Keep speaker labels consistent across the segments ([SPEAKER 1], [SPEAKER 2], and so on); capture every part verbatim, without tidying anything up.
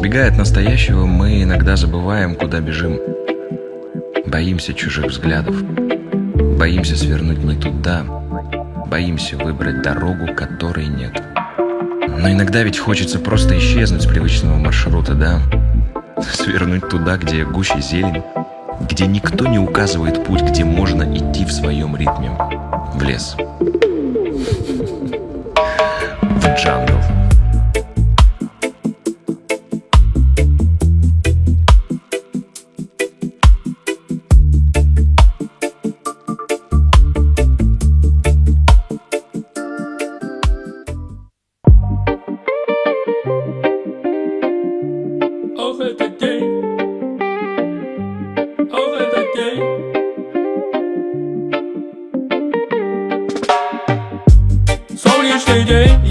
[SPEAKER 1] Сбегая от настоящего, мы иногда забываем, куда бежим. Боимся чужих взглядов, боимся свернуть не туда, боимся выбрать дорогу, которой нет. Но иногда ведь хочется просто исчезнуть с привычного маршрута, да? Свернуть туда, где гуще зелень, где никто не указывает путь, где можно идти в своем ритме. В лес. В джангл.
[SPEAKER 2] Солнечный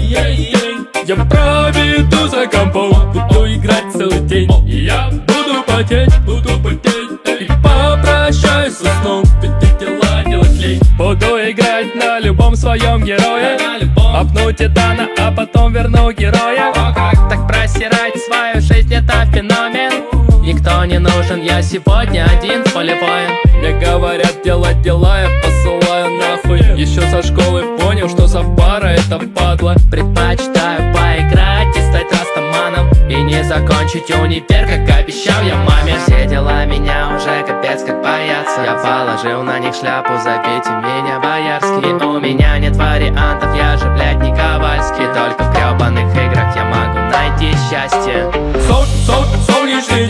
[SPEAKER 2] день, я проведу за компом, буду играть целый день. Я буду потеть, буду потеть и попрощаюсь со сном, ведь эти дела делать лень. Буду играть на любом своем герое, обну титана, а потом верну героя.
[SPEAKER 3] Так просирать свою жизнь — это феномен. Никто не нужен, я сегодня один в поле боя.
[SPEAKER 2] Мне говорят делать дела, я посылаю нахуй. Еще со школы понял, что за пара это падла.
[SPEAKER 3] Предпочитаю поиграть и стать растаманом, и не закончить универ, как обещал я маме. Все дела меня уже капец как боятся. Я положил на них шляпу, зовите меня Боярский. У меня нет вариантов, я же, блядь, не Ковальский. Только в гребаных играх я могу найти счастье.
[SPEAKER 2] Сол, сол, солнечный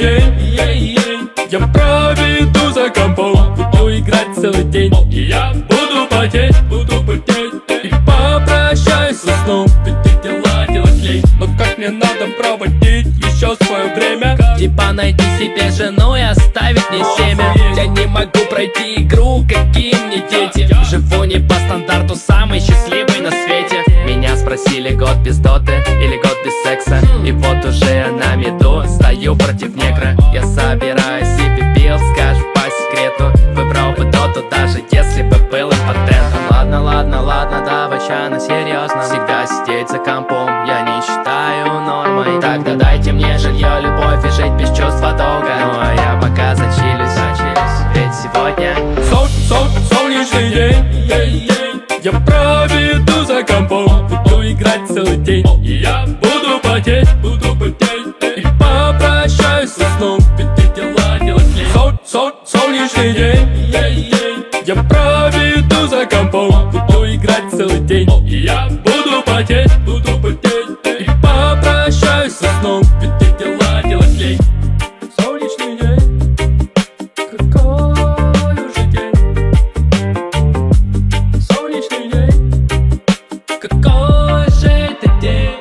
[SPEAKER 2] день, я проведу за компом, буду играть целый день. И я буду потеть, буду потеть и попрощаюсь со сном, ведь эти дела делать лень. Но как мне надо проводить еще свое время?
[SPEAKER 3] Типа найти себе жену и оставить мне семя. Я не могу пройти игру, какие мне дети. Живу не по стандарту, самый счастливый на свете. Меня спросили, год без доты или год без секса. И вот уже на меду стою против негра. Я собираю себе билд, скажу по секрету. Выбрал бы доту, даже если бы был импотентом. Ладно, ладно, ладно, давай ща на серьезно. Всегда сидеть за компом я не считаю нормой. Тогда дайте мне жилье, любовь и жить без чувства долга. Ну а я пока зачилюсь, зачилюсь. Ведь сегодня
[SPEAKER 2] Сол, сол, солнечный день, я проведу за компом, буду играть целый день. И я буду потеть, буду потеть и попрощаюсь со сном, ведь эти дела делать лень. Сол, сол, солнечный день, я проведу за компом, буду играть целый день. И я буду потеть, буду потеть и попрощаюсь со сном, ведь эти дела делать лень. Солнечный день, какой уже день. Солнечный день, какой же это день.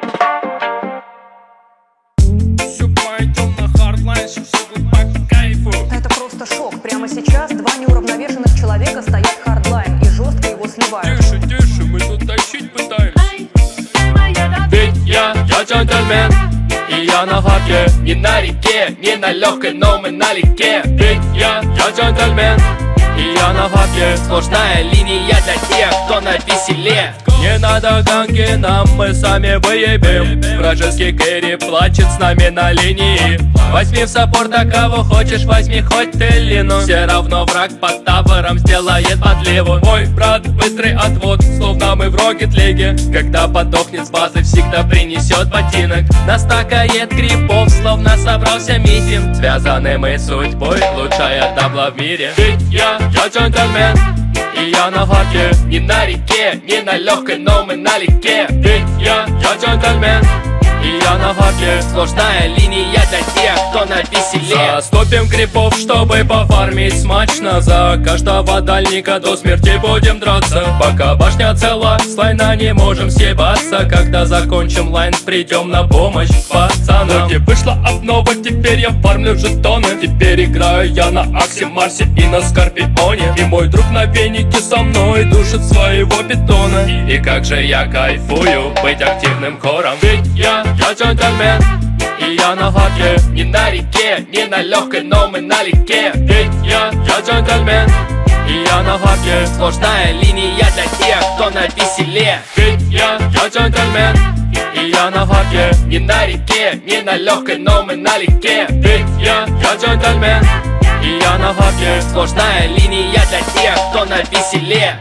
[SPEAKER 2] Все пойдем на хардлайн, все будет по кайфу.
[SPEAKER 4] Это просто шок. Прямо сейчас два неуравновешенных человека стоят в хардлайн и жестко его сливают.
[SPEAKER 2] Тише, тише, мы тут тащить пытаемся. Ведь я, я джентльмен, и я на хатке. Не на реке, не на легкой, но мы налегке. Ведь я, я джентльмен, и я на хатке.
[SPEAKER 3] сложная линия для тех, кто на веселе.
[SPEAKER 2] Не надо ганги, нам мы сами выебем. Вражеский Кэрри плачет с нами на линии. Возьми в саппорта кого хочешь, возьми хоть Теллину. Все равно враг под табором сделает подливу. Мой брат, быстрый отвод, словно мы в Рокет-лиге. Когда подохнет с базы, всегда принесет ботинок. Настакает грибов, словно собрался митинг. Связаны мы судьбой, лучшая табла в мире. Ведь я, я джентльмен, и я на хатке. Не на реке, не на легкой, но мы налегке. Ведь я, я джентльмен, и я на хатке.
[SPEAKER 3] Сложная линия для тех, кто на веселе.
[SPEAKER 2] Заступим крипов, чтобы пофармить смачно. За каждого дальника до смерти будем драться. Пока башня цела, с лайна не можем съебаться. Когда закончим лайн, придем на помощь пацанам. Вроде вышла обнова, теперь я фармлю жетоны. Теперь играю я на Аксе, Марсе и на Скорпионе. И мой друг на венике со мной душит своего питона. И как же я кайфую быть активным хором. Ведь я, я джентльмен, и я на хатке. Не на реке, не на легкой, но мы налегке. Ведь я, я джентльмен, и я на хатке.
[SPEAKER 3] Сложная линия для тех, кто на веселе.
[SPEAKER 2] Ведь я, я джентльмен, и и я на хаке.
[SPEAKER 3] Не на реке, не на легкой, но мы налегке. Ведь я, я джентльмен,
[SPEAKER 2] и я на хаке.
[SPEAKER 3] Сложная линия для тех, кто на веселе.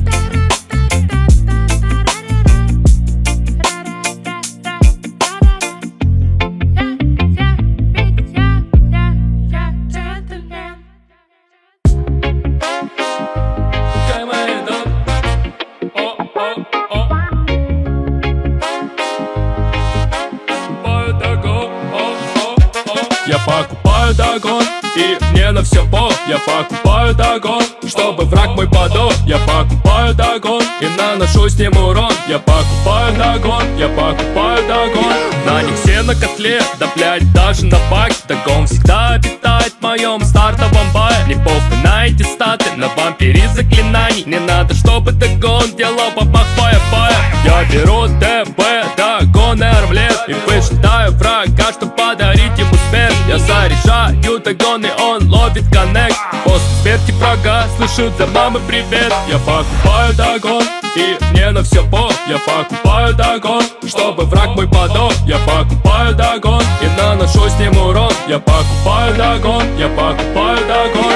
[SPEAKER 2] Я покупаю догон, и мне на все пол. Я покупаю догон, чтобы враг мой падал. Я покупаю догон, и наношу с ним урон. Я покупаю догон, я покупаю догон. На них все на котле, да блять, даже на бак. Догон всегда обитает в моем стартовом бае. Не похуй на эти статы, на вампире заклинаний. Не надо, чтобы догон делал бабах фая-фая. Я беру ТБ, догон и армлет, и посчитаю врага, чтоб подарить ему смерть. Я заряжаю догон, и он ловит коннект. После смерти врага слышу для мамы привет. Я покупаю догон, и мне на все пол. Я покупаю догон, чтобы враг мой падал. Я покупаю догон, и наношу с ним урон. Я покупаю догон, я покупаю догон.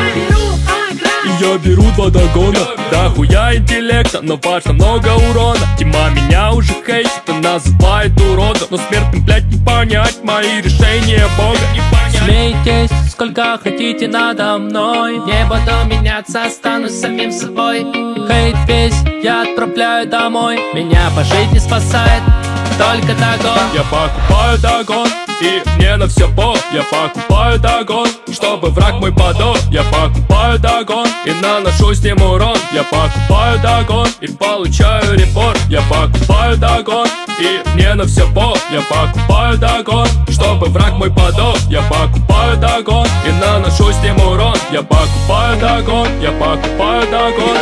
[SPEAKER 2] И я беру два догона, да хуя интеллекта, но важно много урона. Тьма меня уже хейтит и называет уродом, но смертным, блять, не понять мои решения Бога.
[SPEAKER 3] Смейтесь, сколько хотите надо мной. Не буду меняться, останусь самим собой. Хейт весь я отправляю домой. Меня по жизни спасает только догон.
[SPEAKER 2] Я покупаю догон, и мне на все пол. Я покупаю догон, чтобы враг мой падал. Я покупаю догон, и наношу с ним урон. Я покупаю догон, и получаю репорт. Я покупаю догон, и мне на все пол. Я покупаю догон, чтобы враг мой падал. Я покупаю догон, и наношу с ним урон. Я покупаю догон, я покупаю догон.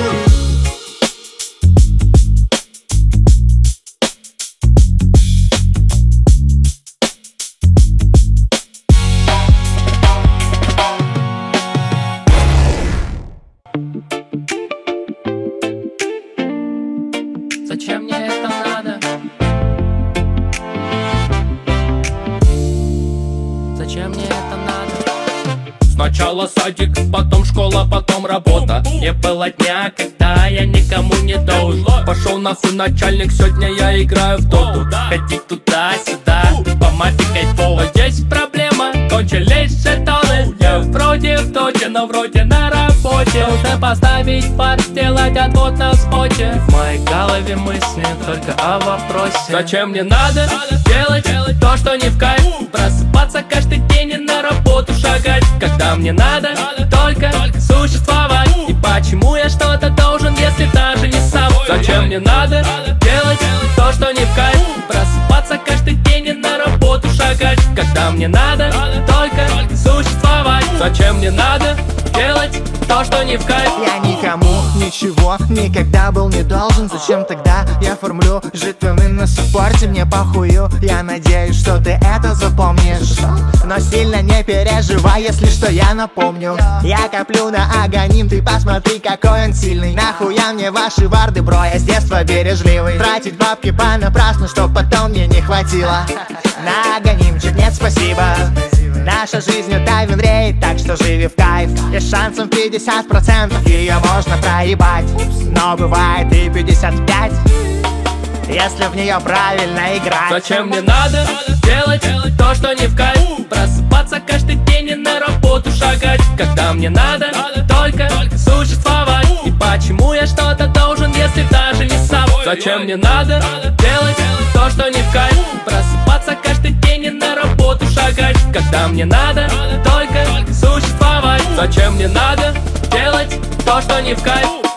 [SPEAKER 3] Зачем мне это надо? Зачем мне это надо?
[SPEAKER 2] Сначала садик, потом школа, потом работа. Не было дня, когда я никому не должен. Пошел нахуй начальник, сегодня я играю в доту. Ходить туда-сюда, по мафии кайфово. Но есть проблема, кончились жетоны. Я вроде в доте, но вроде на работе.
[SPEAKER 3] Нужно поставить пар, сделать отвод на споте. В моей голове мысли только о вопросе:
[SPEAKER 2] зачем мне надо
[SPEAKER 3] делать то, что не в кайф? Просыпаться каждый день и на работу шагать, когда мне надо только существовать. И почему я что-то должен, если даже не сам?
[SPEAKER 2] Зачем мне надо
[SPEAKER 3] делать то, что не в кайф? Просыпаться каждый день и на работу шагать, когда мне надо только существовать.
[SPEAKER 2] Зачем мне надо
[SPEAKER 3] делать то, что не в кайф?
[SPEAKER 5] Я никому ничего никогда был не должен. Зачем тогда я формлю жертвенный на суппорте? Мне похую, я надеюсь, что ты это запомнишь. Но сильно не переживай, если что, я напомню. Я коплю на агоним, ты посмотри, какой он сильный. Нахуя мне ваши варды, бро, я с детства бережливый. Тратить бабки понапрасну, чтоб потом мне не хватило. На агонимчик нет, спасибо. Наша жизнь это винрейт, так что живи в кайф. И шансом пятьдесят процентов ее можно проебать. Но бывает и пятьдесят пять, если в нее правильно играть.
[SPEAKER 2] Зачем мне надо
[SPEAKER 3] делать то, что не в кайф? Просыпаться каждый день и на работу шагать, когда мне надо только существовать. И почему я что-то должен, если даже не сам?
[SPEAKER 2] Зачем мне надо
[SPEAKER 3] делать то, что не в кайф? Просыпаться каждый день и на работу шагать, когда мне надо только существовать.
[SPEAKER 2] Зачем мне надо
[SPEAKER 3] делать то, что не в кайф?